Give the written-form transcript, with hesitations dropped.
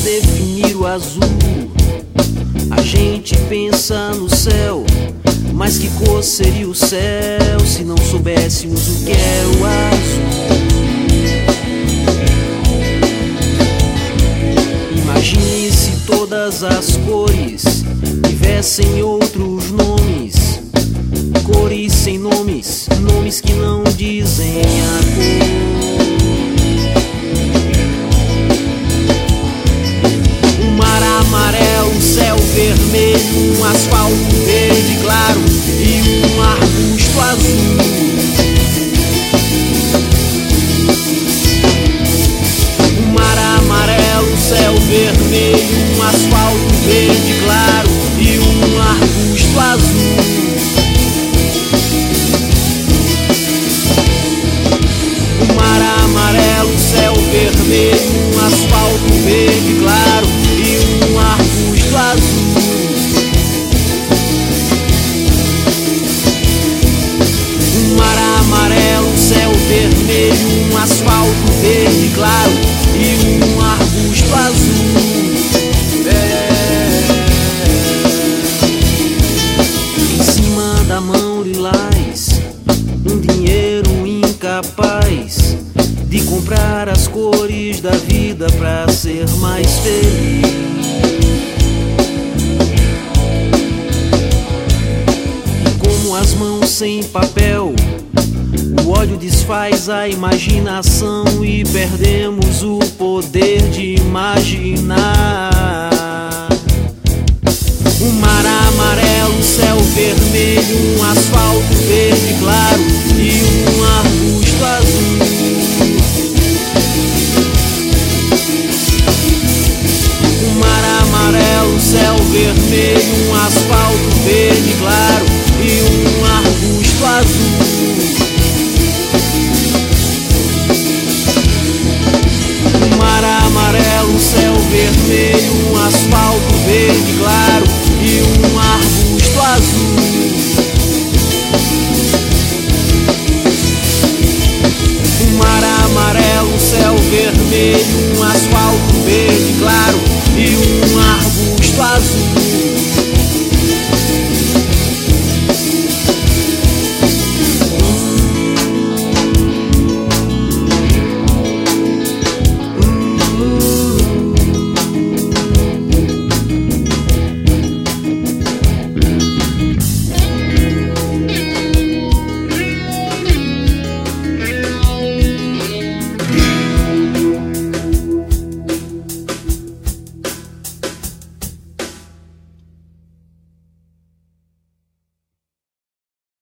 definir o azul, a gente pensa no céu. Mas que cor seria o céu se não soubéssemos o que é o azul? Imagine se todas as cores tivessem outros nomes, cores sem nomes, nomes que não dizem a cor. Um mar amarelo, um céu vermelho, um asfalto verde claro e um arbusto azul. Um mar amarelo, um céu vermelho, um asfalto verde claro e um arbusto azul. Um mar amarelo, um céu vermelho, um asfalto verde claro e um arbusto azul. Um mar amarelo, um céu vermelho, um asfalto verde claro e um arbusto azul. Em cima da mão lilás, um dinheiro incapaz de comprar as cores da vida pra ser mais feliz. E como as mãos sem papel, o ódio desfaz a imaginação e perdemos o poder de imaginar. Um mar amarelo, um céu vermelho, um asfalto verde claro e um arbusto azul. Um mar amarelo, um céu vermelho, um asfalto verde claro e um arbusto azul. Um mar amarelo, um céu vermelho, um asfalto verde claro e um arbusto azul. Um mar amarelo, um céu vermelho, um asfalto